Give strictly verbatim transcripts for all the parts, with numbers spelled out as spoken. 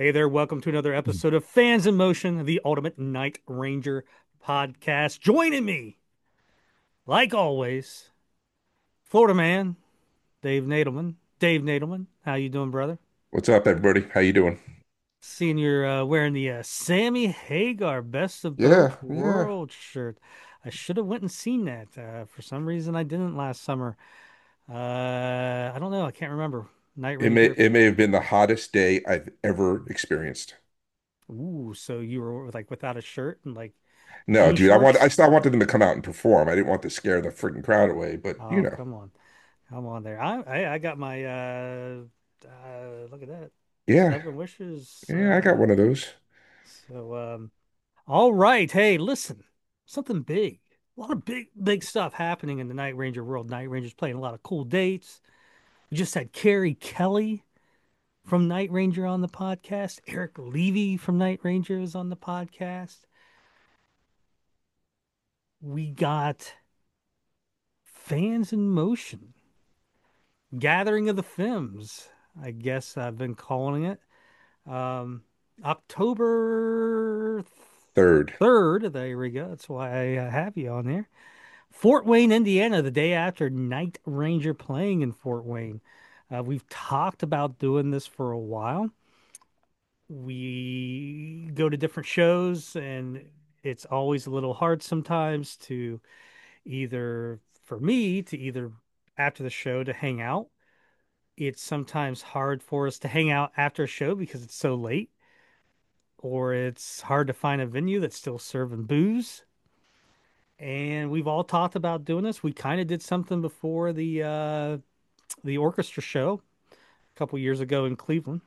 Hey there, welcome to another episode of Fans in Motion, the Ultimate Night Ranger podcast. Joining me, like always, Florida man, Dave Nadelman. Dave Nadelman, how you doing, brother? What's up, everybody? How you doing? Seeing you're uh, wearing the uh, Sammy Hagar Best of Yeah, Both yeah. Worlds shirt. I should have went and seen that. Uh, for some reason, I didn't last summer. Uh, I don't know. I can't remember. Night It may Ranger. it may have been the hottest day I've ever experienced. Ooh, so you were like without a shirt and like No, jean dude, I want I shorts? still wanted them to come out and perform. I didn't want to scare the freaking crowd away, but you Oh, know. come on. Come on there. I I, I got my uh, uh look at that. Yeah, Seven wishes. yeah, I got Uh one of those. so um all right. Hey, listen. Something big. A lot of big big stuff happening in the Night Ranger world. Night Ranger's playing a lot of cool dates. We just had Carrie Kelly from Night Ranger on the podcast. Eric Levy from Night Ranger is on the podcast. We got Fans in Motion. Gathering of the Femmes, I guess I've been calling it. Um, October Third. third, there we go. That's why I uh, have you on there. Fort Wayne, Indiana, the day after Night Ranger playing in Fort Wayne. Uh, we've talked about doing this for a while. We go to different shows, and it's always a little hard sometimes to either, for me, to either after the show to hang out. It's sometimes hard for us to hang out after a show because it's so late, or it's hard to find a venue that's still serving booze. And we've all talked about doing this. We kind of did something before the uh, the orchestra show a couple years ago in Cleveland,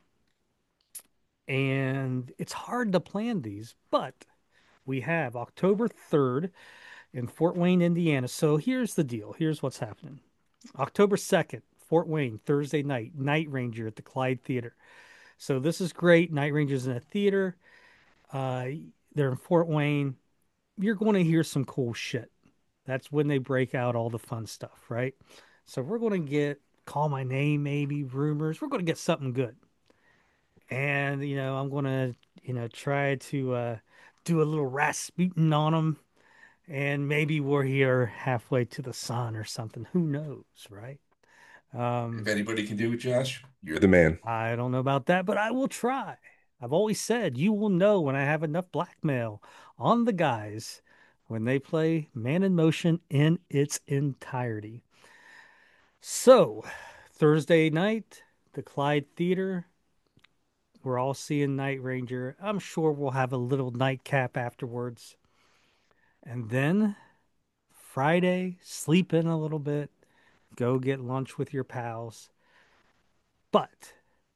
and it's hard to plan these, but we have October third in Fort Wayne, Indiana. So here's the deal. Here's what's happening. October second, Fort Wayne, Thursday night, Night Ranger at the Clyde Theater. So this is great. Night Ranger's in a theater. Uh, they're in Fort Wayne. You're going to hear some cool shit. That's when they break out all the fun stuff, right? So we're going to get Call My Name, maybe Rumors. We're going to get something good. And, you know, I'm going to, you know, try to uh, do a little Rasputin on them. And maybe we're here halfway to the sun or something. Who knows, right? If Um, anybody can do it, Josh, you're the man. I don't know about that, but I will try. I've always said you will know when I have enough blackmail on the guys when they play Man in Motion in its entirety. So, Thursday night, the Clyde Theater, we're all seeing Night Ranger. I'm sure we'll have a little nightcap afterwards. And then Friday, sleep in a little bit, go get lunch with your pals. But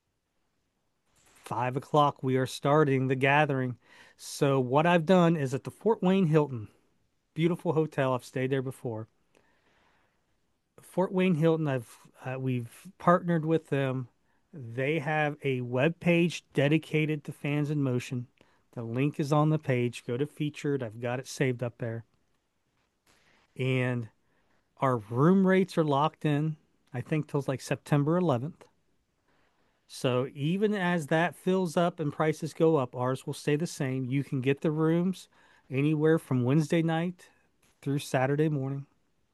five o'clock, we are starting the gathering. So, what I've done is at the Fort Wayne Hilton, beautiful hotel. I've stayed there before. Fort Wayne Hilton, I've uh, we've partnered with them. They have a web page dedicated to Fans in Motion. The link is on the page. Go to featured. I've got it saved up there. And our room rates are locked in, I think, till like September eleventh. So even as that fills up and prices go up, ours will stay the same. You can get the rooms anywhere from Wednesday night through Saturday morning.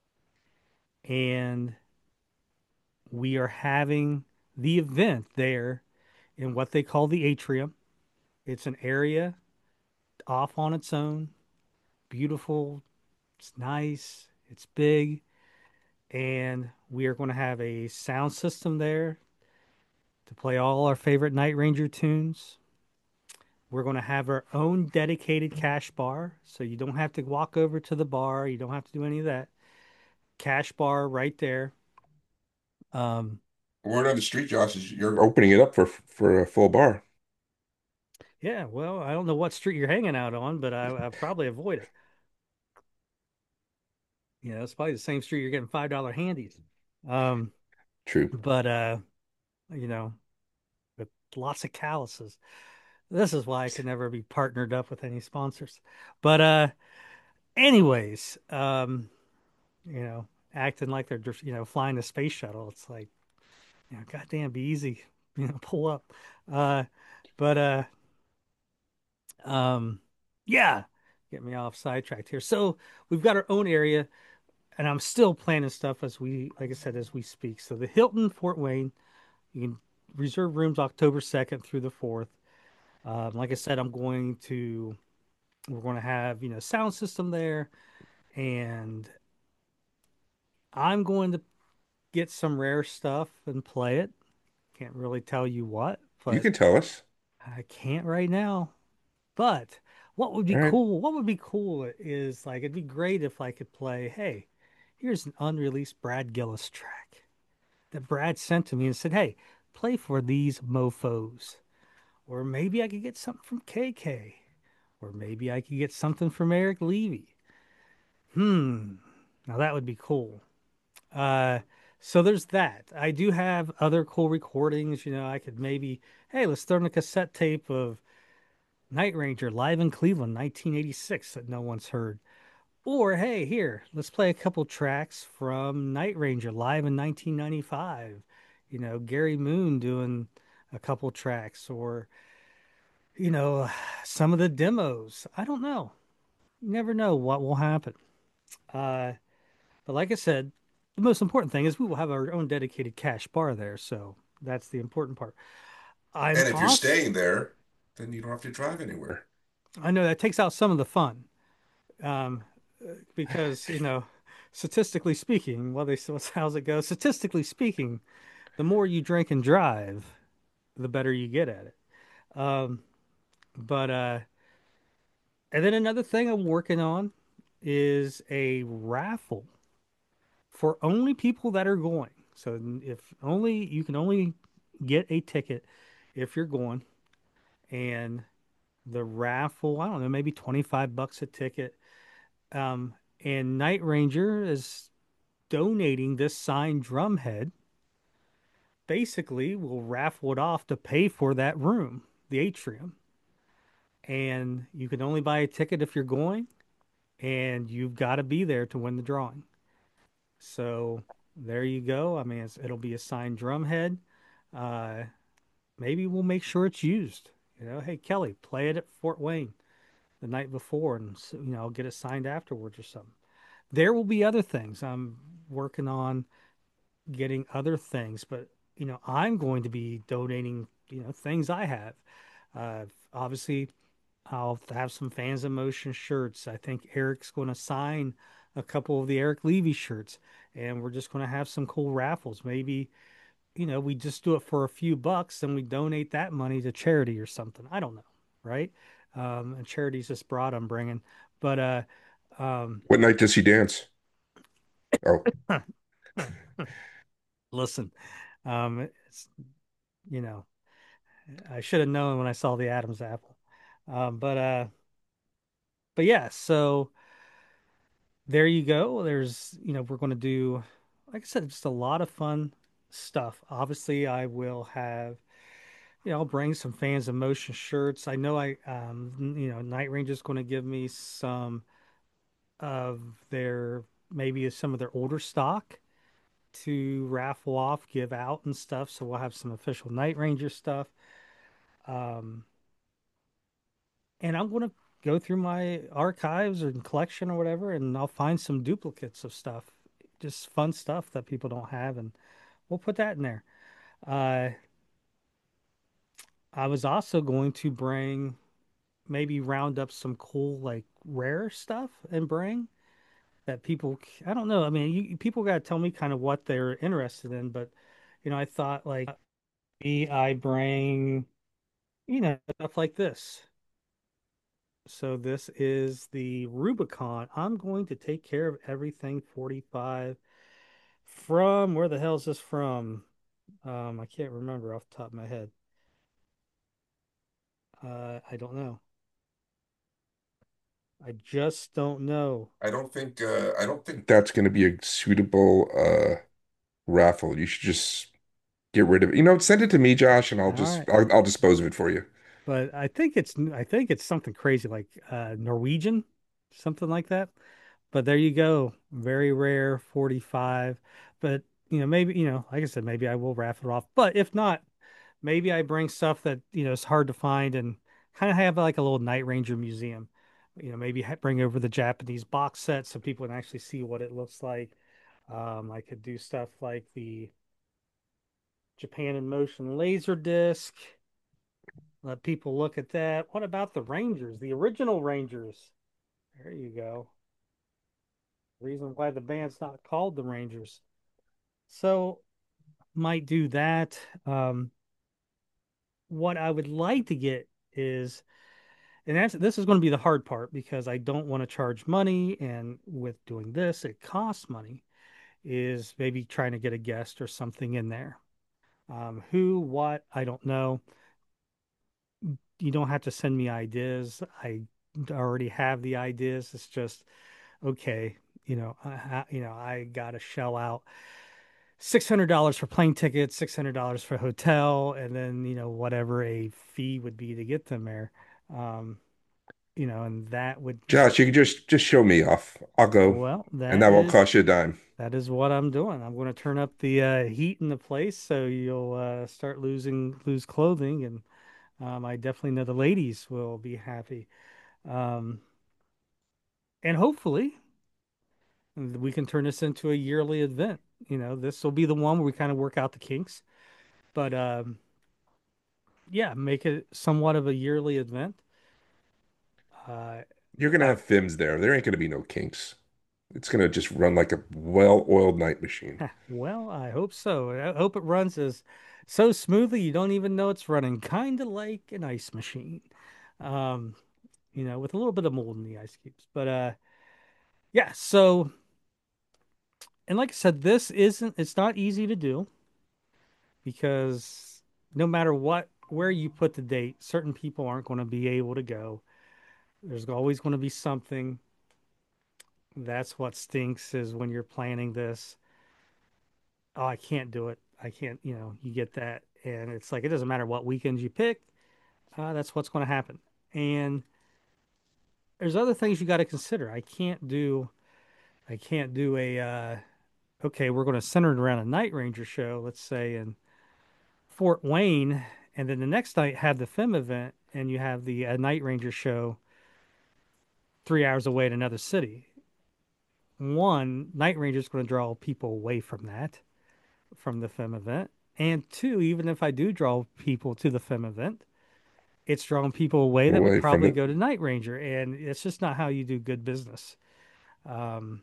And we are having the event there in what they call the atrium. It's an area off on its own, beautiful, it's nice, it's big, and we are going to have a sound system there to play all our favorite Night Ranger tunes. We're going to have our own dedicated cash bar, so you don't have to walk over to the bar. You don't have to do any of that. Cash bar right there. Um, Word on the street, Josh, is you're opening it up for for a full bar. yeah, well, I don't know what street you're hanging out on, but I, I probably avoid it. You know, it's probably the same street you're getting five dollar handies. Um, True. but uh, you know, with lots of calluses. This is why I could never be partnered up with any sponsors. But uh, anyways, um, you know, acting like they're just, you know, flying the space shuttle. It's like, you know, goddamn, be easy, you know, pull up. Uh, But uh um yeah, get me off sidetracked here. So we've got our own area, and I'm still planning stuff as we, like I said, as we speak. So the Hilton Fort Wayne, you can reserve rooms October second through the fourth. Um, like I said, I'm going to we're going to have, you know, sound system there, and I'm going to get some rare stuff and play it. Can't really tell you what, You but can tell us. I can't right now. But what would be All right. cool? What would be cool is like it'd be great if I could play, hey, here's an unreleased Brad Gillis track that Brad sent to me and said, hey, play for these mofos. Or maybe I could get something from K K. Or maybe I could get something from Eric Levy. Hmm. Now that would be cool. Uh, so there's that. I do have other cool recordings. You know, I could maybe, hey, let's throw in a cassette tape of Night Ranger live in Cleveland, nineteen eighty-six, that no one's heard. Or, hey, here, let's play a couple tracks from Night Ranger live in nineteen ninety-five. You know, Gary Moon doing a couple tracks, or, you know, some of the demos. I don't know. You never know what will happen. Uh, but like I said, the most important thing is we will have our own dedicated cash bar there. So that's the important part. I'm And if you're off. staying there, then you don't have to drive anywhere. I know that takes out some of the fun. Um, because, you know, statistically speaking, well, they how's it go? Statistically speaking, the more you drink and drive, the better you get at it. Um, but uh, and then another thing I'm working on is a raffle for only people that are going. So if only you can only get a ticket if you're going, and the raffle, I don't know, maybe twenty-five bucks a ticket. Um, and Night Ranger is donating this signed drum head. Basically, we'll raffle it off to pay for that room, the atrium. And you can only buy a ticket if you're going, and you've got to be there to win the drawing. So there you go. I mean, it's, it'll be a signed drum head. Uh, maybe we'll make sure it's used. You know, hey, Kelly, play it at Fort Wayne the night before, and you know, get it signed afterwards or something. There will be other things. I'm working on getting other things, but you know, I'm going to be donating, you know, things I have. Uh, obviously, I'll have some Fans in Motion shirts. I think Eric's going to sign a couple of the Eric Levy shirts, and we're just going to have some cool raffles. Maybe, you know, we just do it for a few bucks and we donate that money to charity or something. I don't know, right? Um, and charity's this broad I'm bringing, but uh, um, What night does he dance? Oh, listen, um, it's, you know, I should have known when I saw the Adam's apple. Um, but uh, but yeah, so there you go. There's, you know, we're going to do, like I said, just a lot of fun stuff. Obviously, I will have, you know, I'll bring some Fans of Motion shirts. I know I, um, you know, Night Ranger's going to give me some of their, maybe some of their older stock to raffle off, give out and stuff. So we'll have some official Night Ranger stuff. Um, and I'm going to go through my archives or collection or whatever, and I'll find some duplicates of stuff, just fun stuff that people don't have, and we'll put that in there. Uh, I was also going to bring, maybe round up some cool, like rare stuff and bring that people, I don't know. I mean, you, people got to tell me kind of what they're interested in, but, you know, I thought like me, I bring, you know, stuff like this. So this is the Rubicon. I'm going to take care of everything forty-five from, where the hell is this from? Um, I can't remember off the top of my head. Uh, I don't know. I just don't know. I don't think uh, I don't think that's going to be a suitable uh raffle. You should just get rid of it. You know, send it to me, Josh, and I'll All just right. I'll, I'll dispose of it for you. But I think it's I think it's something crazy like uh Norwegian, something like that. But there you go. Very rare forty-five. But you know, maybe, you know, like I said, maybe I will raffle it off. But if not, maybe I bring stuff that, you know, is hard to find and kind of have like a little Night Ranger museum. You know, maybe ha bring over the Japanese box set so people can actually see what it looks like. Um, I could do stuff like the Japan in Motion laser disc. Let people look at that. What about the Rangers, the original Rangers? There you go. Reason why the band's not called the Rangers. So might do that. Um, what I would like to get is, and that's this is going to be the hard part because I don't want to charge money, and with doing this, it costs money. Is maybe trying to get a guest or something in there. Um, who, what, I don't know. You don't have to send me ideas. I already have the ideas. It's just okay. You know, I, you know, I got to shell out six hundred dollars for plane tickets, six hundred dollars for hotel, and then, you know, whatever a fee would be to get them there. Um, you know, and that would, Josh, you can just just show me off. I'll go, well, and that that won't is cost you a dime. that is what I'm doing. I'm going to turn up the uh, heat in the place so you'll uh, start losing lose clothing, and um, I definitely know the ladies will be happy. Um, and hopefully we can turn this into a yearly event. You know, this will be the one where we kind of work out the kinks, but um, yeah, make it somewhat of a yearly event. Uh, You're gonna that have Fims there. There ain't gonna be no kinks. It's gonna just run like a well-oiled night machine. well, I hope so. I hope it runs as so smoothly you don't even know it's running, kind of like an ice machine. Um, you know, with a little bit of mold in the ice cubes. But uh, yeah. So, and like I said, this isn't. It's not easy to do because no matter what, where you put the date, certain people aren't going to be able to go. There's always going to be something. That's what stinks is when you're planning this. Oh, I can't do it. I can't, you know, you get that. And it's like, it doesn't matter what weekends you pick, uh, that's what's going to happen. And there's other things you got to consider. I can't do, I can't do a, uh, okay, we're going to center it around a Night Ranger show, let's say in Fort Wayne. And then the next night have the F I M event and you have the uh, Night Ranger show three hours away in another city. One, Night Ranger is going to draw people away from that, from the F I M event. And two, even if I do draw people to the F I M event, it's drawing people away that would Away from probably it. go to Night Ranger, and it's just not how you do good business. Um,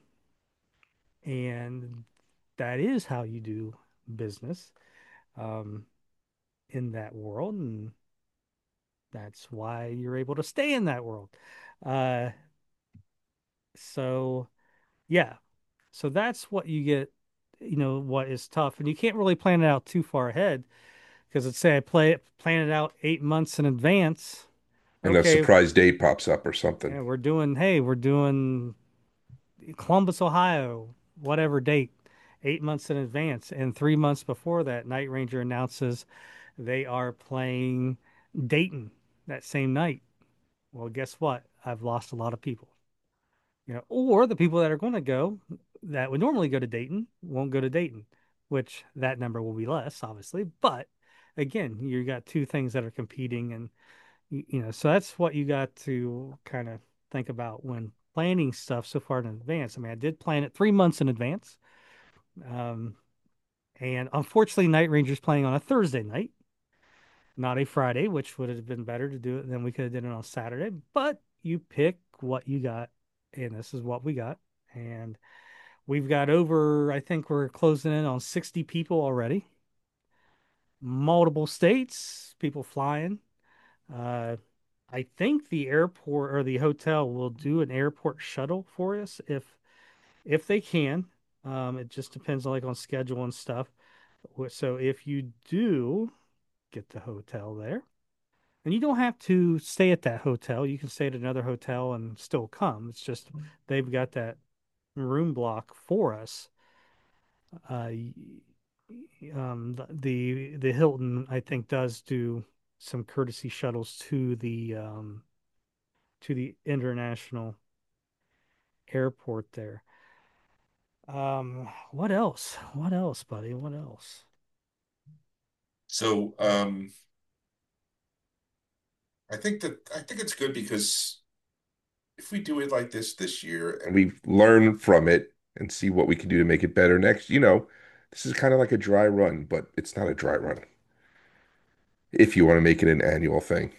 and that is how you do business um, in that world, and that's why you're able to stay in that world. Uh, so yeah, so that's what you get. You know what is tough, and you can't really plan it out too far ahead because let's say I play it, plan it out eight months in advance. And a Okay, surprise date pops up or something. yeah, we're doing. Hey, we're doing Columbus, Ohio, whatever date, eight months in advance. And three months before that, Night Ranger announces they are playing Dayton that same night. Well, guess what? I've lost a lot of people. You know, or the people that are going to go that would normally go to Dayton won't go to Dayton, which that number will be less, obviously. But again, you got two things that are competing, and you, you know, so that's what you got to kind of think about when planning stuff so far in advance. I mean, I did plan it three months in advance. Um, and unfortunately, Night Ranger's playing on a Thursday night, not a Friday, which would have been better to do it than we could have done it on Saturday. But you pick what you got, and this is what we got. And we've got over, I think we're closing in on sixty people already, multiple states, people flying. Uh, I think the airport or the hotel will do an airport shuttle for us if if they can. Um, it just depends on like on schedule and stuff. So if you do get the hotel there, and you don't have to stay at that hotel, you can stay at another hotel and still come. It's just they've got that room block for us. Uh, um, the the Hilton I think does do some courtesy shuttles to the um to the international airport there. Um, what else? What else, buddy? What else? So um, I think that I think it's good because if we do it like this this year and we learn from it and see what we can do to make it better next, you know, this is kind of like a dry run, but it's not a dry run if you want to make it an annual thing.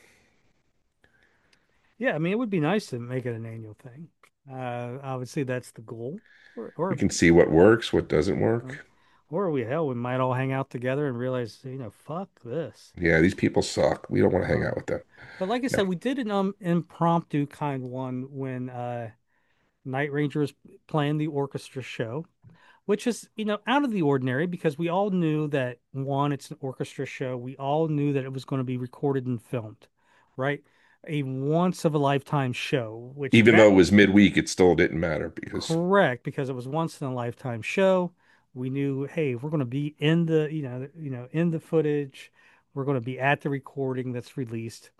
Yeah, I mean, it would be nice to make it an annual thing. Uh, obviously, that's the goal. Or, We or, can see what works, what doesn't uh, work. or we hell, we might all hang out together and realize, you know, fuck this. Yeah, these people suck. We don't want to hang out Um, with them. but like I No. said, we did an um impromptu kind one when uh Night Ranger was playing the orchestra show, which is, you know, out of the ordinary because we all knew that one, it's an orchestra show. We all knew that it was going to be recorded and filmed, right? A once of a lifetime show, which Even though that it was midweek, it still didn't matter because correct because it was once in a lifetime show. We knew, hey, we're going to be in the, you know, you know, in the footage. We're going to be at the recording that's released.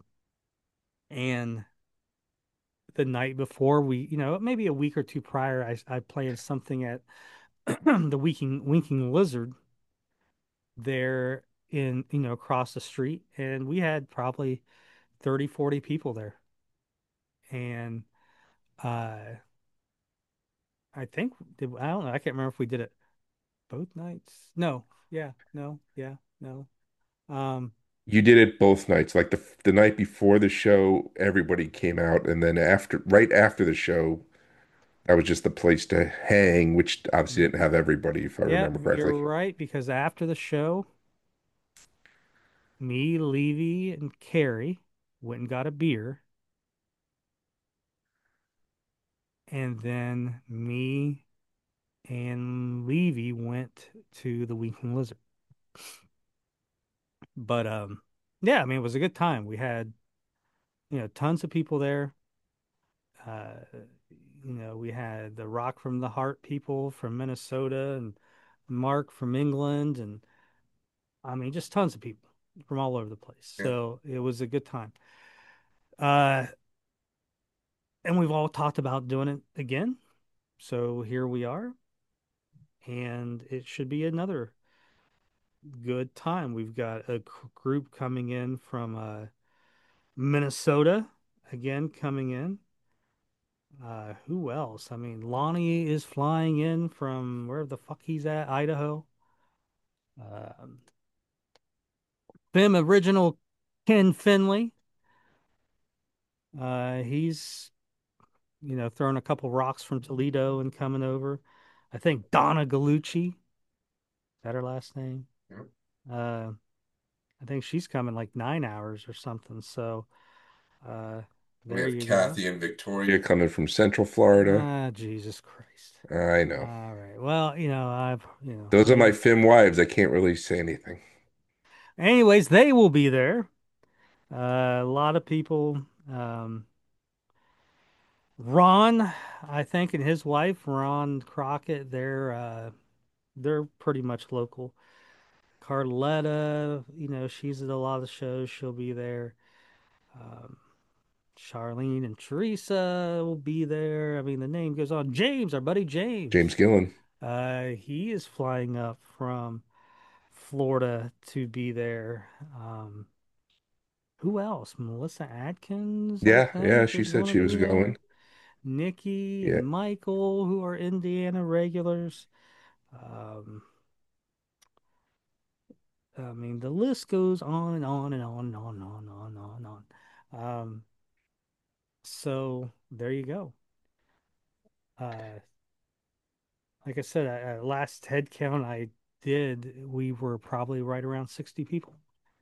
And the night before, we, you know, maybe a week or two prior, I I planned something at the Winking Winking Lizard there in, you know, across the street, and we had probably thirty, forty people there. And uh I think did, I don't know, I can't remember if we did it both nights. No, yeah, no, yeah, no. Um, you did it both nights. Like the the night before the show, everybody came out, and then after, right after the show, that was just the place to hang, which obviously didn't have everybody, if I yeah, remember you're correctly. right because after the show, me, Levy, and Carrie went and got a beer, and then me and Levy went to the Winking Lizard. But um, yeah, I mean, it was a good time. We had, you know, tons of people there. Uh, you know, we had the Rock from the Heart people from Minnesota and Mark from England, and I mean, just tons of people from all over the place. Yeah. So it was a good time. Uh, and we've all talked about doing it again. So here we are, and it should be another good time. We've got a group coming in from uh, Minnesota again, coming in. Uh, who else? I mean, Lonnie is flying in from wherever the fuck he's at, Idaho. Um, Them original Ken Finley. Uh, he's, you know, throwing a couple rocks from Toledo and coming over. I think Donna Galucci, is that her last name? Yep. Uh, I think she's coming like nine hours or something. So, uh, We there have you go. Kathy and Victoria coming from Central Florida. Ah, Jesus Christ. I know. All right. Well, you know, I've, you know, Those are my maybe. Fim wives. I can't really say anything. Anyways, they will be there. Uh, a lot of people. Um, Ron, I think, and his wife, Ron Crockett, they're uh, they're pretty much local. Carletta, you know, she's at a lot of the shows. She'll be there. Um, Charlene and Teresa will be there. I mean, the name goes on. James, our buddy James James, Gillen. uh, he is flying up from Florida to be there. Um, who else? Melissa Adkins, I Yeah, yeah, think, she is said going to she be was there. going. Nikki Yeah. and Michael, who are Indiana regulars. Um, I mean, the list goes on and on and on and on and on and on and on and on. Um, so there you go. Uh, like I said, I, uh, last head count I did, we were probably right around sixty people.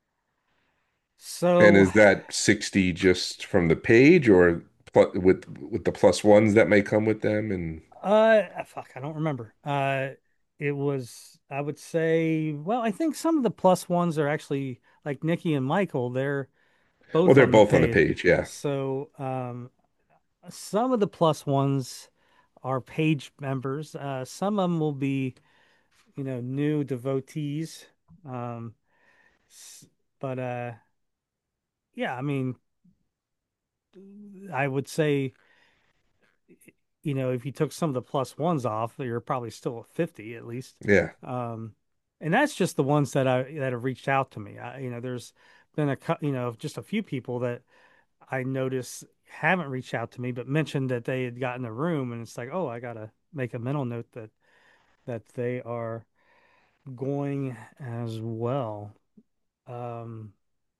And So, is that sixty just from the page or pl with with the plus ones that may come with them? And uh, fuck, I don't remember. Uh, it was, I would say, well, I think some of the plus ones are actually like Nikki and Michael. They're well, both they're on the both on the page. page, yeah. So, um, some of the plus ones are page members. Uh, some of them will be, you know, new devotees. Um, s- but uh, yeah, I mean, I would say, you know, if you took some of the plus ones off, you're probably still at fifty at least. Yeah. Um, and that's just the ones that I that have reached out to me. I, you know, there's been a cou- you know just a few people that I notice haven't reached out to me, but mentioned that they had gotten a room, and it's like, oh, I gotta make a mental note that that they are going as well. Um,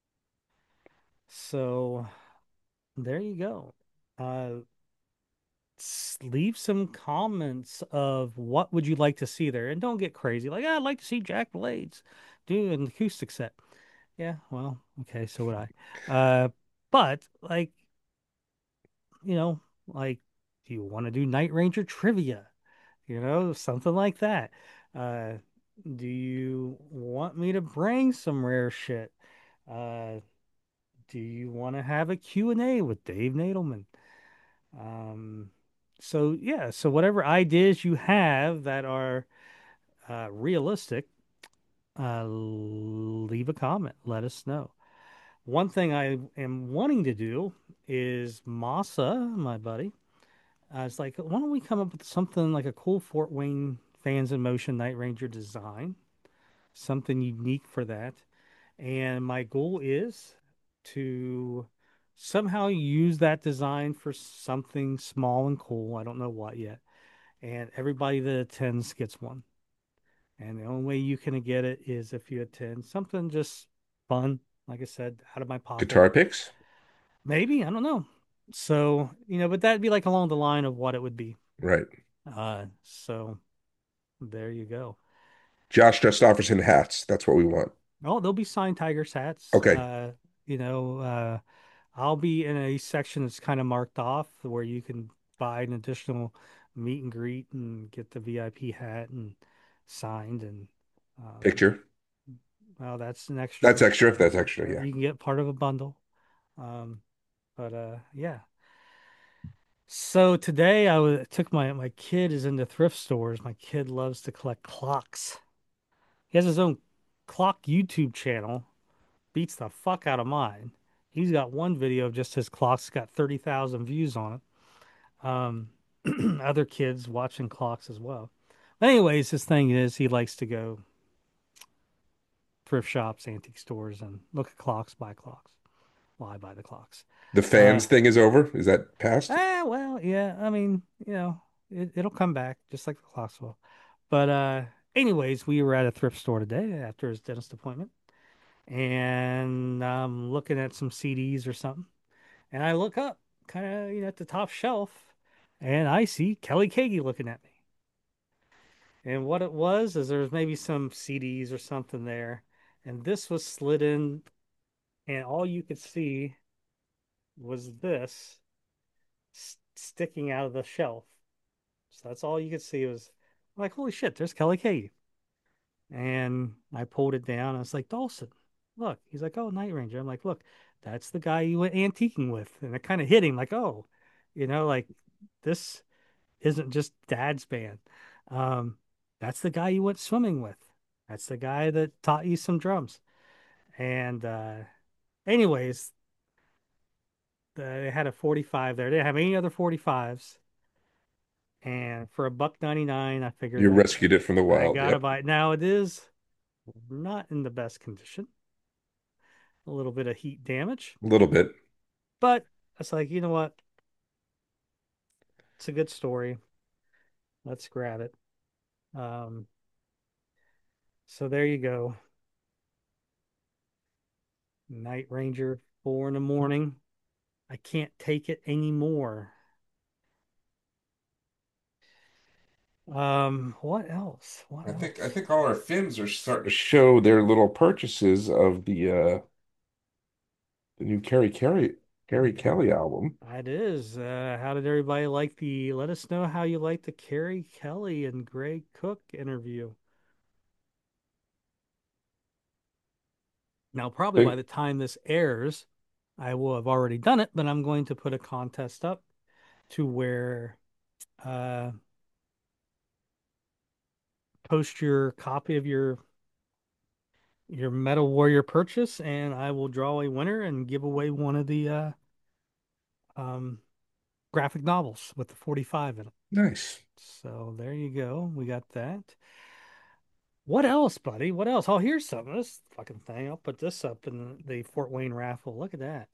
so there you go. Uh, leave some comments of what would you like to see there, and don't get crazy. Like, "Ah, I'd like to see Jack Blades do an acoustic set." Yeah, well, okay, so would I. Uh, but like, you know, like, do you want to do Night Ranger trivia? You know, something like that. Uh, do you want me to bring some rare shit? Uh, do you want to have a Q and A with Dave Nadelman? Um, so yeah, so whatever ideas you have that are uh, realistic, uh, leave a comment. Let us know. One thing I am wanting to do is Masa, my buddy. I was like, why don't we come up with something like a cool Fort Wayne Fans in Motion Night Ranger design, something unique for that. And my goal is to somehow use that design for something small and cool. I don't know what yet. And everybody that attends gets one. And the only way you can get it is if you attend something just fun, like I said, out of my pocket. Guitar picks? Maybe, I don't know. So, you know, but that'd be like along the line of what it would be. Right. Uh, so there you go. Josh Christopherson hats. That's what we want. Oh, there'll be signed Tigers hats. Okay. Uh, you know, uh, I'll be in a section that's kind of marked off where you can buy an additional meet and greet and get the V I P hat and signed and um, Picture. well, that's an extra. That's extra. That's That's extra. extra. Yeah. You can get part of a bundle. Um, but uh, yeah. So today I was took my my kid is into thrift stores. My kid loves to collect clocks. He has his own clock YouTube channel. Beats the fuck out of mine. He's got one video of just his clocks, got thirty thousand views on it. Um, other kids watching clocks as well. But anyways, his thing is he likes to go thrift shops, antique stores, and look at clocks, buy clocks. Well, I buy the clocks. The Uh, fans thing is over. Is that past? ah, well, yeah. I mean, you know, it, it'll come back just like the clocks will. But uh, anyways, we were at a thrift store today after his dentist appointment, and I'm looking at some C Ds or something. And I look up, kind of, you know, at the top shelf, and I see Kelly Kagi looking at me. And what it was is there was maybe some C Ds or something there, and this was slid in, and all you could see was this s- sticking out of the shelf. So that's all you could see was I'm like, holy shit, there's Kelly Kagi. And I pulled it down. I was like, Dawson, look. He's like, oh, Night Ranger. I'm like, look, that's the guy you went antiquing with. And it kind of hit him like, oh, you know, like this isn't just dad's band. Um, that's the guy you went swimming with. That's the guy that taught you some drums. And uh, anyways, they had a forty-five there. They didn't have any other forty-fives. And for a buck ninety-nine, I figured You that rescued it from the I wild. gotta Yep. buy it. Now it is not in the best condition. A little bit of heat damage. A little bit. But it's like, you know what? It's a good story. Let's grab it. Um, so there you go. Night Ranger, four in the morning. I can't take it anymore. Um, what else? What I think I else? think all our Finns are starting to show their little purchases of the uh the new Carrie Carrie Carrie Kelly album. It is. Uh, how did everybody like the? Let us know how you like the Carrie Kelly and Greg Cook interview. Now, probably by Big the time this airs, I will have already done it, but I'm going to put a contest up to where uh, post your copy of your your Metal Warrior purchase, and I will draw a winner and give away one of the uh, um, graphic novels with the forty-five in it. nice. So there you go. We got that. What else, buddy? What else? Oh, here's some of this fucking thing. I'll put this up in the Fort Wayne raffle. Look at that.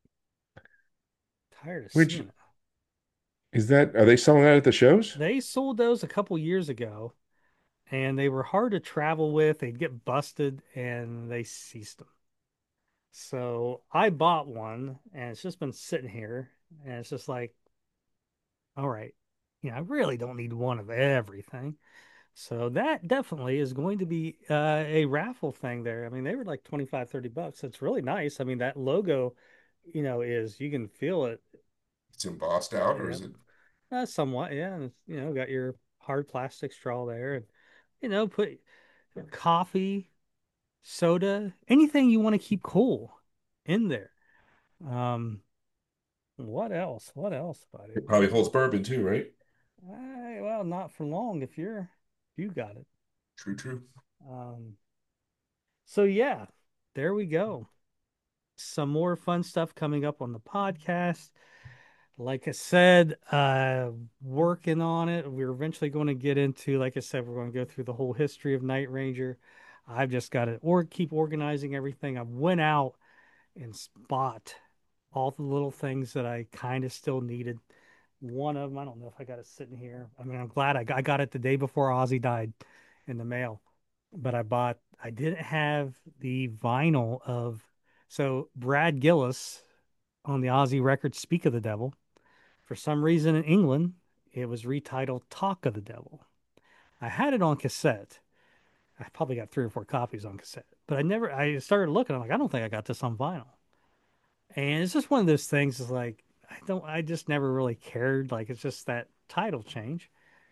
Tired of Which seeing it. is that? Are they selling that at the shows? They sold those a couple years ago, and they were hard to travel with. They'd get busted, and they ceased them. So I bought one, and it's just been sitting here, and it's just like, all right, yeah, I really don't need one of everything. So that definitely is going to be uh, a raffle thing there. I mean, they were like twenty five, thirty bucks. It's really nice. I mean, that logo, you know, is you can feel it. It's embossed out, or Yeah, is it? uh, somewhat. Yeah. And it's, you know, got your hard plastic straw there and, you know, put coffee, soda, anything you want to keep cool in there. Um, what else? What else, buddy? It What probably else? holds bourbon too, right? I, well, not for long if you're, you got it. True, true. Um, so yeah, there we go. Some more fun stuff coming up on the podcast. Like I said, uh, working on it. We're eventually going to get into, like I said, we're going to go through the whole history of Night Ranger. I've just got to or keep organizing everything. I went out and bought all the little things that I kind of still needed. One of them, I don't know if I got it sitting here. I mean, I'm glad I got, I got it the day before Ozzy died in the mail. But I bought, I didn't have the vinyl of, so Brad Gillis on the Ozzy record Speak of the Devil. For some reason in England, it was retitled Talk of the Devil. I had it on cassette. I probably got three or four copies on cassette, but I never, I started looking. I'm like, I don't think I got this on vinyl. And it's just one of those things is like, I don't, I just never really cared. Like, it's just that title change.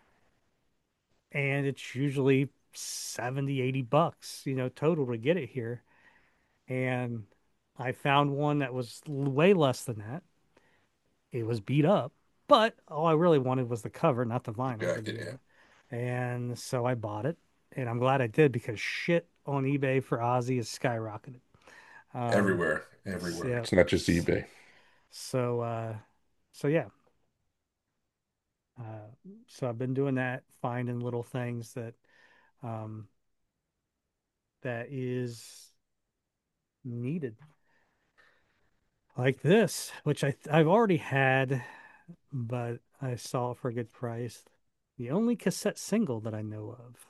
And it's usually seventy, eighty bucks, you know, total to get it here. And I found one that was way less than that. It was beat up, but all I really wanted was the cover, not the vinyl, to Jacket, begin yeah. with. And so I bought it, and I'm glad I did because shit on eBay for Ozzy is skyrocketed. Um, Everywhere, everywhere. yeah, It's not just eBay. so uh, so yeah, uh, so I've been doing that, finding little things that um, that is needed, like this, which I I've already had, but I saw it for a good price. The only cassette single that I know of.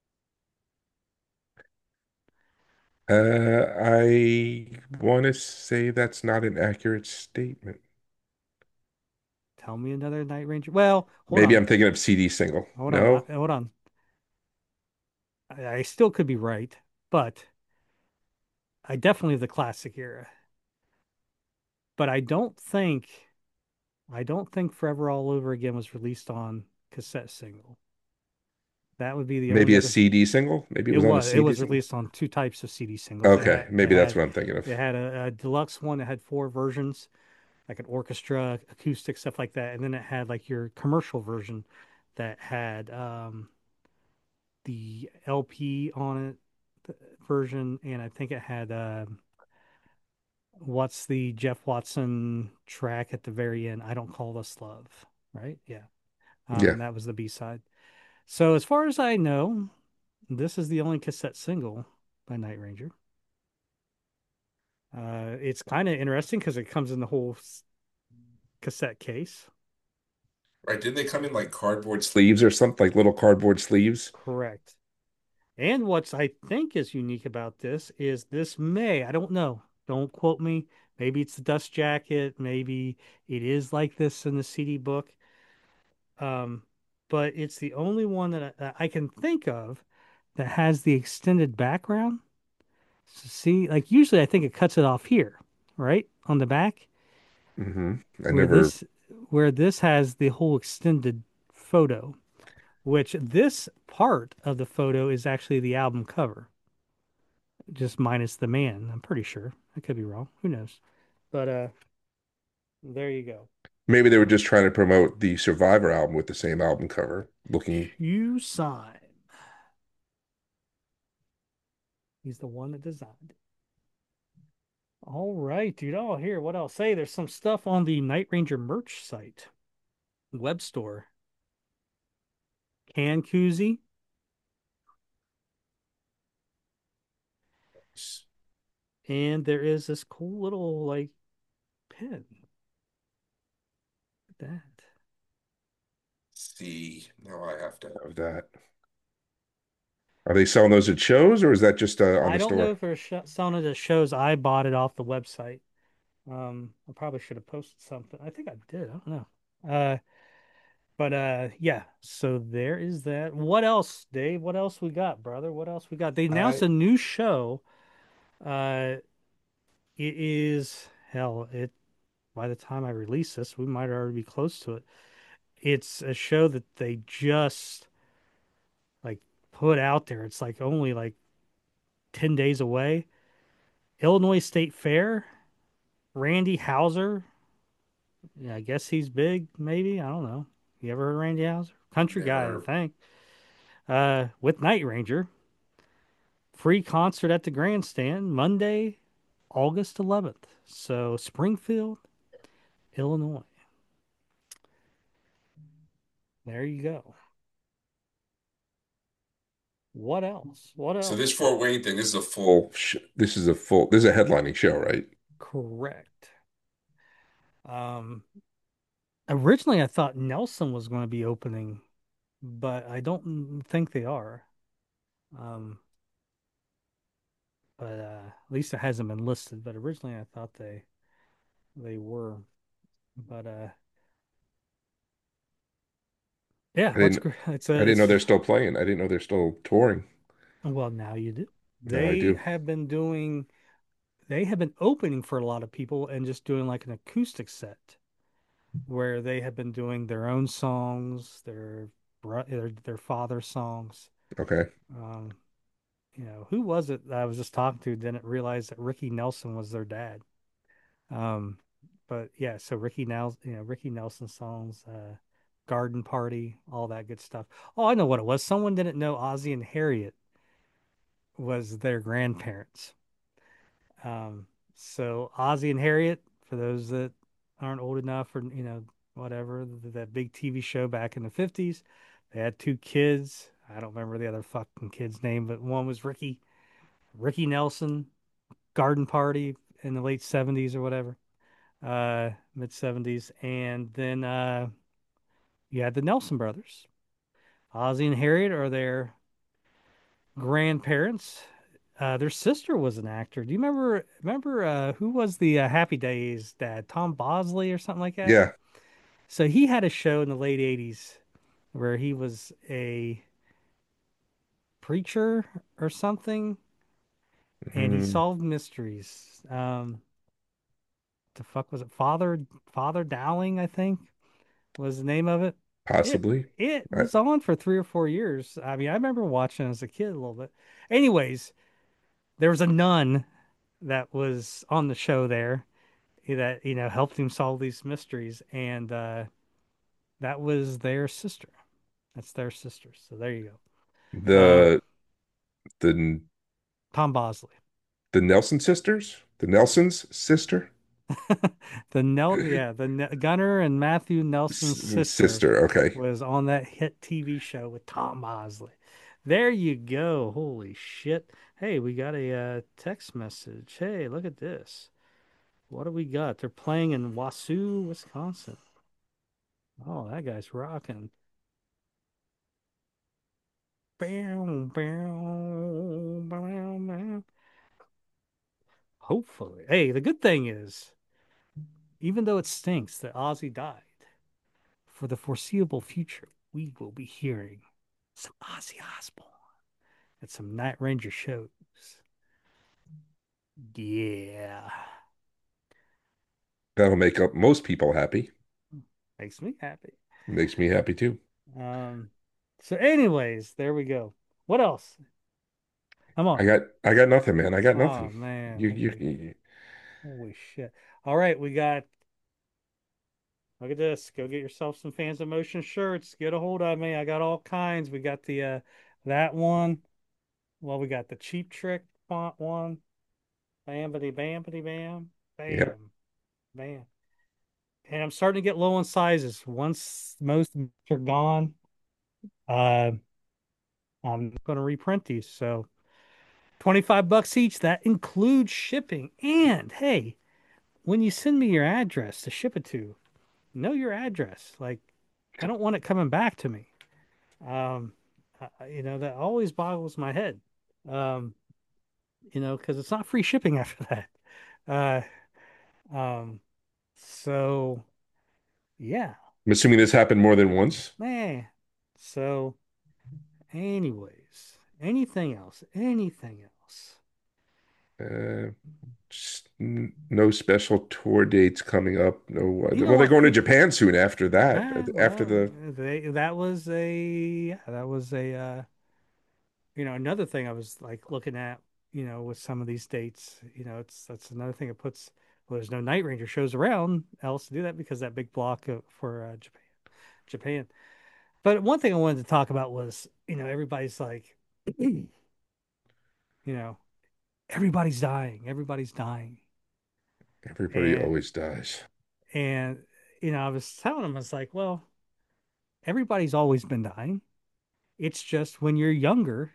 Uh, I want to say that's not an accurate statement. Tell me another Night Ranger. Well, hold Maybe on, I'm thinking of C D single. hold on, I, No, hold on. I, I still could be right, but I definitely have the classic era. But I don't think I don't think Forever All Over Again was released on cassette single. That would be the maybe only a other. C D single. Maybe it It was on a was it C D was single. released on two types of C D singles. It Okay, had it maybe that's had what I'm thinking of. it had a, a deluxe one that had four versions, like an orchestra, acoustic stuff like that, and then it had like your commercial version that had um the L P on it the version, and I think it had uh, what's the Jeff Watson track at the very end? I Don't Call This Love, right? Yeah. Yeah, Um, that was the B side. So as far as I know, this is the only cassette single by Night Ranger. Uh, it's kind of interesting because it comes in the whole cassette case. right. Didn't they come in like cardboard sleeves or something, like little cardboard sleeves? Correct. And what's I think is unique about this is this may, I don't know, don't quote me. Maybe it's the dust jacket. Maybe it is like this in the C D book. Um, but it's the only one that I, that I can think of that has the extended background. So see, like usually I think it cuts it off here, right? On the back, hmm I where never. this where this has the whole extended photo, which this part of the photo is actually the album cover. Just minus the man. I'm pretty sure. I could be wrong. Who knows? But uh there you go. Maybe they were just trying to promote the Survivor album with the same album cover, looking. Hugh Syme. He's the one that designed it. All right, dude. Oh, here, what else? Say there's some stuff on the Night Ranger merch site, web store. Can koozie. And there is this cool little like pin. Look at that. See, now I have to have that. Are they selling those at shows or is that just uh, on I the don't know store? if there's sh selling it at shows. I bought it off the website. Um, I probably should have posted something. I think I did. I don't know. Uh, but uh, yeah. So there is that. What else, Dave? What else we got, brother? What else we got? They announced I a new show. Uh, it is hell. It by the time I release this, we might already be close to it. It's a show that they just like put out there. It's like only like ten days away. Illinois State Fair. Randy Hauser. Yeah, I guess he's big, maybe. I don't know. You ever heard of Randy Hauser? Country guy, I never. think. Uh, with Night Ranger. Free concert at the Grandstand Monday, August eleventh. So Springfield, Illinois. There you go. What else? What So this else? Fort Wayne thing, this is a full sh this is a full this is a headlining show, right? Correct. Um, originally I thought Nelson was going to be opening, but I don't think they are. Um, but uh, at least it hasn't been listed. But originally I thought they they were. But uh, yeah, I what's didn't great? It's a I didn't know it's they're still playing. I didn't know they're still touring. well now you do. Now I They do. have been doing. They have been opening for a lot of people and just doing like an acoustic set where they have been doing their own songs, their bro- their, their father songs. Okay. Um, you know, who was it that I was just talking to didn't realize that Ricky Nelson was their dad. Um, but yeah, so Ricky Nelson, you know, Ricky Nelson songs, uh, Garden Party, all that good stuff. Oh, I know what it was. Someone didn't know Ozzy and Harriet was their grandparents. Um, so Ozzy and Harriet, for those that aren't old enough or you know whatever, th- that big T V show back in the fifties, they had two kids. I don't remember the other fucking kid's name, but one was Ricky, Ricky Nelson, Garden Party in the late seventies or whatever, uh, mid seventies, and then uh, you had the Nelson brothers. Ozzy and Harriet are their grandparents. Uh, their sister was an actor. Do you remember remember uh, who was the uh, Happy Days dad? Tom Bosley or something like that? Yeah. So he had a show in the late eighties where he was a preacher or something and he Hmm. solved mysteries. Um, the fuck was it? Father Father Dowling, I think, was the name of it. It Possibly. it I, was on for three or four years. I mean, I remember watching as a kid a little bit. Anyways, there was a nun that was on the show there that you know helped him solve these mysteries, and uh, that was their sister. That's their sister. So there you go. Uh, the the Tom Bosley, the Nelson sisters? The Nelsons sister? the Nel, yeah, the Ne- Gunnar and Matthew Nelson's S- sister sister. Okay. was on that hit T V show with Tom Bosley. There you go. Holy shit! Hey, we got a uh, text message. Hey, look at this. What do we got? They're playing in Wausau, Wisconsin. Oh, that guy's rocking. Bow, bow, bow, bow. Hopefully. Hey, the good thing is, even though it stinks that Ozzy died, for the foreseeable future, we will be hearing some Ozzy Osbourne at some Night Ranger shows. Yeah. That'll make up most people happy. Makes me happy. Makes me happy too. Um, so anyways, there we go. What else? Come on. I got I got nothing, man. I got Oh nothing. man, You you, holy you holy shit. All right, we got look at this. Go get yourself some Fans of Motion shirts. Get a hold of me. I got all kinds. We got the uh that one. Well, we got the Cheap Trick font one. Bam, bitty, bam, bitty, bam, yeah. bam, bam. And I'm starting to get low on sizes. Once most are gone, uh, I'm going to reprint these. So twenty-five bucks each. That includes shipping. And hey, when you send me your address to ship it to, know your address. Like, I don't want it coming back to me. Um, uh, you know, that always boggles my head. Um, you know, because it's not free shipping after that. Uh, um, so yeah, I'm assuming this happened more than once. man. So, anyways, anything else? Anything else? Uh, just n- no special tour dates coming up. No, uh, You know well, they're what? going to Japan soon after that. Ah, After well, the, they that was a yeah, that was a uh, you know, another thing I was like looking at, you know, with some of these dates, you know, it's that's another thing that puts well, there's no Night Ranger shows around else to do that because that big block of, for uh, Japan. Japan. But one thing I wanted to talk about was, you know, everybody's like, you know, everybody's dying, everybody's dying, everybody and always dies. and you know, I was telling them, I was like, well, everybody's always been dying. It's just when you're younger,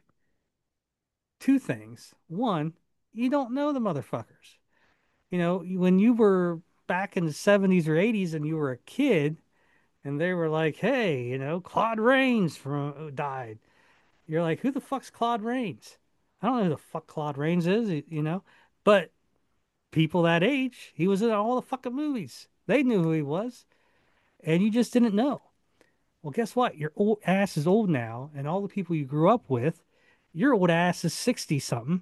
two things. One, you don't know the motherfuckers. You know, when you were back in the seventies or eighties and you were a kid and they were like, hey, you know, Claude Rains from uh, died. You're like, who the fuck's Claude Rains? I don't know who the fuck Claude Rains is, you know? But people that age, he was in all the fucking movies. They knew who he was, and you just didn't know. Well, guess what? Your old ass is old now, and all the people you grew up with, your old ass is sixty something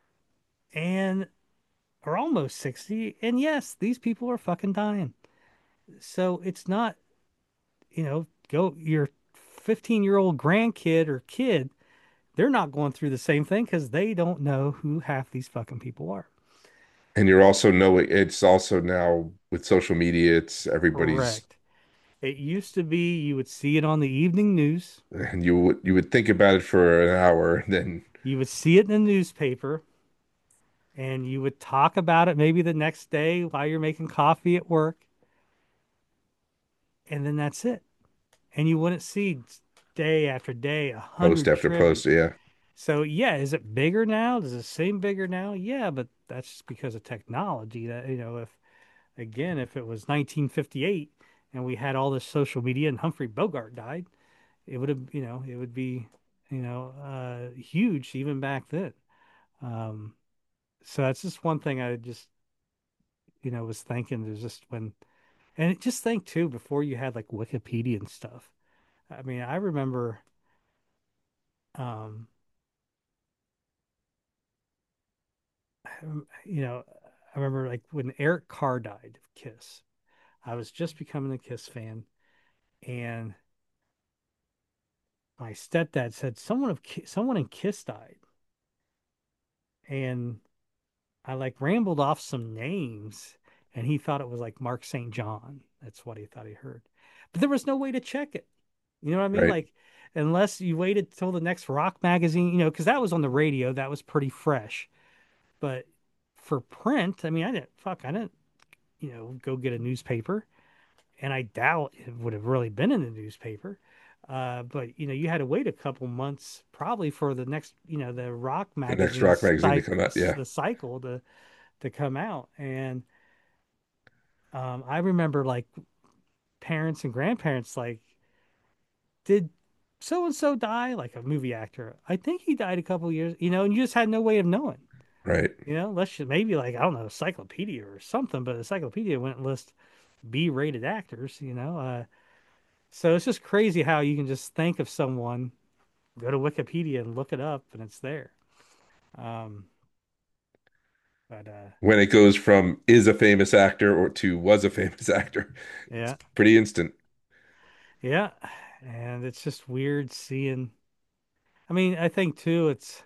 and or almost sixty. And yes, these people are fucking dying. So it's not, you know, go your fifteen year old grandkid or kid, they're not going through the same thing because they don't know who half these fucking people are. And you're also knowing it's also now with social media, it's everybody's, Correct. It used to be you would see it on the evening news, and you would you would think about it for an hour, and then you would see it in the newspaper, and you would talk about it maybe the next day while you're making coffee at work, and then that's it. And you wouldn't see day after day a post hundred after tributes. post, yeah. So yeah, is it bigger now? Does it seem bigger now? Yeah, but that's just because of technology. That you know, if again, if it was nineteen fifty-eight and we had all this social media and Humphrey Bogart died, it would have, you know, it would be, you know, uh, huge even back then. Um, so that's just one thing I just, you know, was thinking is just when, and just think too, before you had like Wikipedia and stuff. I mean, I remember, um, you know, I remember like when Eric Carr died of Kiss. I was just becoming a Kiss fan, and my stepdad said someone of someone in Kiss died, and I like rambled off some names, and he thought it was like Mark Saint John. That's what he thought he heard, but there was no way to check it. You know what I mean? Right. Like unless you waited till the next rock magazine, you know, because that was on the radio, that was pretty fresh. But for print, I mean, I didn't fuck, I didn't, you know, go get a newspaper. And I doubt it would have really been in the newspaper. Uh, but you know, you had to wait a couple months probably for the next, you know, the rock The next rock magazine's magazine to cycle, come out, yeah. the cycle to to come out. And um, I remember like parents and grandparents like, did so and so die? Like a movie actor. I think he died a couple years, you know, and you just had no way of knowing. Right. You know, let's just maybe like I don't know, encyclopedia or something, but encyclopedia wouldn't list B-rated actors, you know. Uh, So it's just crazy how you can just think of someone, go to Wikipedia and look it up, and it's there. Um, but uh, When it goes from is a famous actor or to was a famous actor, it's yeah, pretty instant. yeah, and it's just weird seeing. I mean, I think too, it's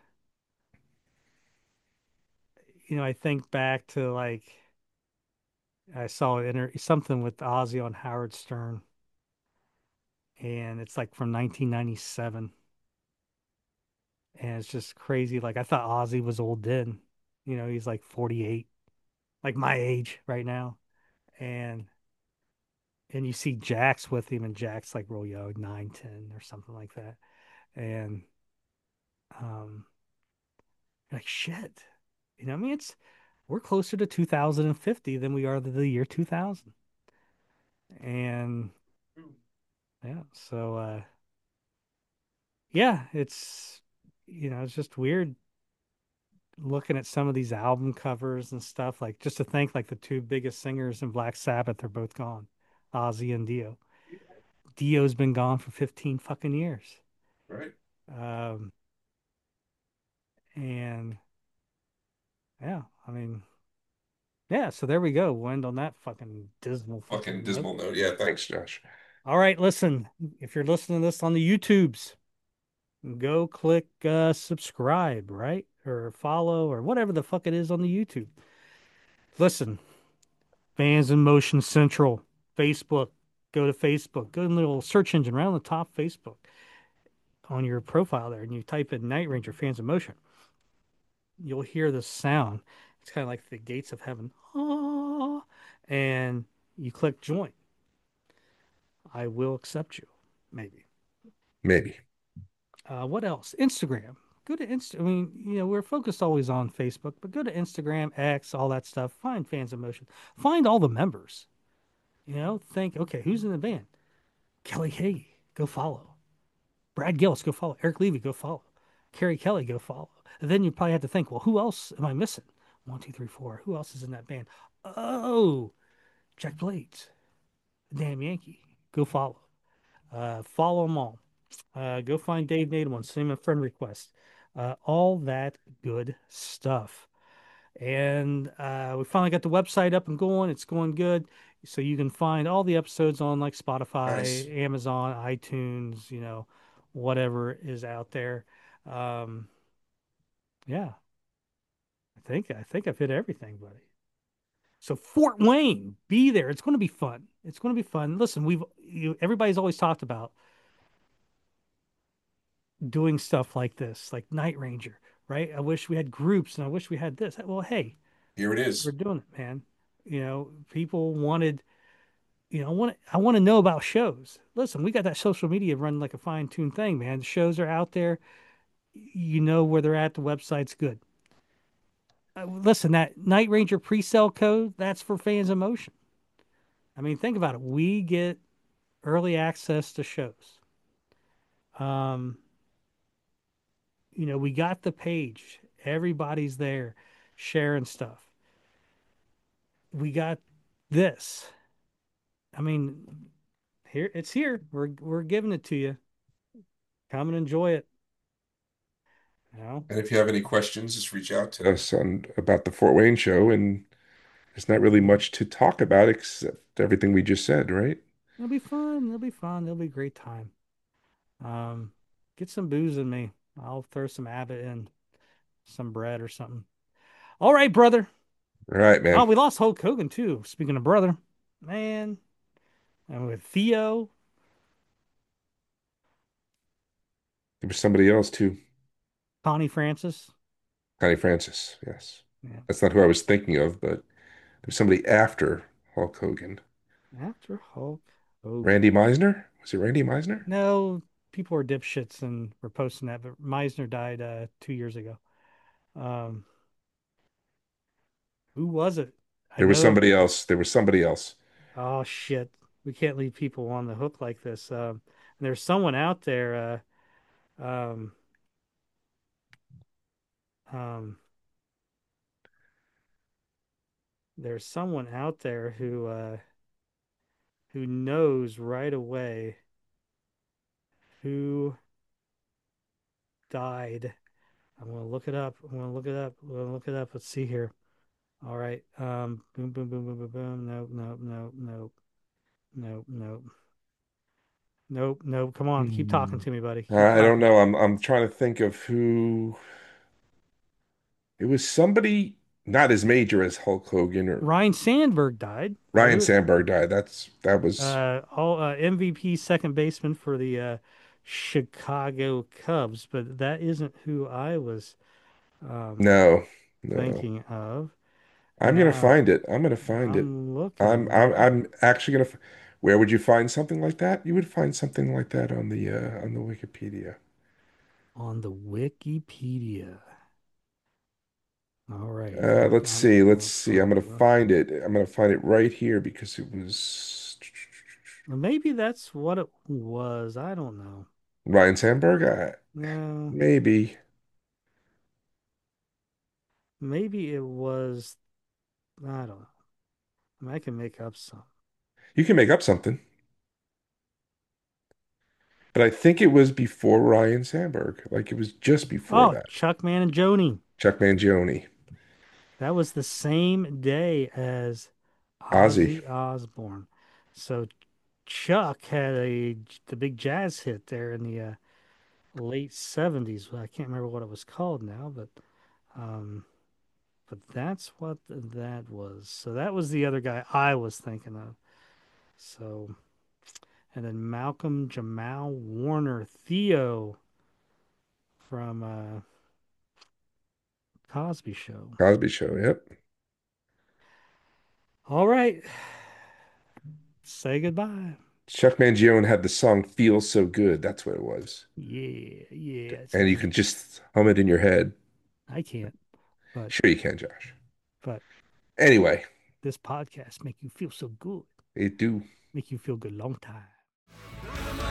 you know, I think back to like I saw an inter something with Ozzy on Howard Stern, and it's like from nineteen ninety-seven, and it's just crazy. Like I thought Ozzy was old then, you know, he's like forty-eight, like my age right now, and and you see Jax with him, and Jax like real young, nine, ten, or something like that. And um, Like shit. You know, what I mean, it's we're closer to two thousand fifty than we are to the year two thousand. And yeah, so uh yeah, it's you know, it's just weird looking at some of these album covers and stuff. Like just to think like the two biggest singers in Black Sabbath are both gone, Ozzy and Dio. Dio's been gone for fifteen fucking years. Right. Um, and yeah, I mean, yeah, so there we go. We'll end on that fucking dismal Fucking fucking note. dismal note. Yeah, thanks, Josh. All right, listen, if you're listening to this on the YouTubes, go click uh, subscribe, right? Or follow or whatever the fuck it is on the YouTube. Listen, Fans in Motion Central, Facebook. Go to Facebook. Go to the little search engine right on the top, Facebook, on your profile there, and you type in Night Ranger Fans in Motion. You'll hear this sound. It's kind of like the gates of heaven. Ah, and you click join. I will accept you. Maybe. Maybe. Uh, what else? Instagram. Go to Insta. I mean, you know, we're focused always on Facebook, but go to Instagram, X, all that stuff. Find Fans in Motion. Find all the members. You know, think, okay, who's in the band? Kelly Hagee, go follow. Brad Gillis, go follow. Eric Levy, go follow. Carrie Kelly, go follow. And then you probably have to think, well, who else am I missing? One, two, three, four. Who else is in that band? Oh, Jack Blades, Damn Yankee, go follow. Uh, follow them all. Uh, go find Dave Nademan, send him a friend request. Uh, all that good stuff. And uh, we finally got the website up and going. It's going good. So you can find all the episodes on like Nice. Spotify, Amazon, iTunes, you know, whatever is out there. Um, yeah, I think I think I've hit everything, buddy. So Fort Wayne, be there. It's going to be fun. It's going to be fun. Listen, we've you, everybody's always talked about doing stuff like this, like Night Ranger, right? I wish we had groups and I wish we had this. Well, hey, Here it we're is. doing it, man. You know, people wanted, you know, I want I want to know about shows. Listen, we got that social media running like a fine-tuned thing, man. The shows are out there. You know where they're at. The website's good. Uh, listen, that Night Ranger pre-sale code, that's for Fans in Motion. I mean, think about it. We get early access to shows. Um, you know, we got the page. Everybody's there sharing stuff. We got this. I mean, here it's here. We're we're giving it to you. Come and enjoy it. You know, And if you have any questions, just reach out to us on about the Fort Wayne show. And there's not really much to talk about except everything we just said, right? it'll be fun. It'll be fun. It'll be a great time. Um, get some booze in me. I'll throw some Abbott in, some bread or something. All right, brother. All right, Oh, man. we lost Hulk Hogan too. Speaking of brother, man, and with Theo, There was somebody else too. Connie Francis. Connie Francis. Yes. Yeah. That's not who I was thinking of, but there's somebody after Hulk Hogan. After Hulk Hogan. Randy Meisner? Was it Randy Meisner? No, people are dipshits and were posting that, but Meisner died uh, two years ago. Um, who was it? I There was know. somebody else. There was somebody else. Oh shit, we can't leave people on the hook like this. Um, there's someone out there. Uh, um, um, there's someone out there who uh, who knows right away who died. I'm gonna look it up. I'm gonna look it up. I'm gonna look it up. Let's see here. All right. Um, boom, boom, boom, boom, boom, boom. Nope, nope, nope, nope, nope, nope, nope, nope. Come on, keep talking Hmm. to me, buddy. Keep I don't talking. know. I'm I'm trying to think of who it was somebody not as major as Hulk Hogan or Ryan Sandberg died. Ryan Who? Sandberg died. That's that was Uh, all uh, M V P second baseman for the uh, Chicago Cubs, but that isn't who I was um, no, no. thinking of. I'm gonna Now find it. I'm gonna find it. I'm looking, I'm I'm I'm looking I'm actually gonna. f- Where would you find something like that? You would find something like that on the uh, on the Wikipedia. on the Wikipedia. All right. Uh, I'm let's I'm see. Let's pulling up see. I'm gonna something. Well, find it. I'm gonna find it right here because it was maybe that's what it was. I don't know. Ryan Sandberg. Uh, No, maybe maybe it was. I don't know. I, mean, I can make up some. you can make up something, but I think it was before Ryan Sandberg. Like it was just before Oh, that. Chuck Man and Joni. Chuck Mangione, That was the same day as Ozzy, Ozzy Osbourne. So Chuck had a the big jazz hit there in the uh, late seventies. I can't remember what it was called now, but um, but that's what that was. So that was the other guy I was thinking of. So and then Malcolm Jamal Warner Theo from uh, Cosby Show. Cosby Show. Yep. All right, say goodbye. Chuck Mangione had the song "Feel So Good." That's what it was, Yeah, yeah. It's and you just can just hum it in your head. I can't, but Sure, you can, Josh. but Anyway, this podcast make you feel so good, it do. make you feel good long time.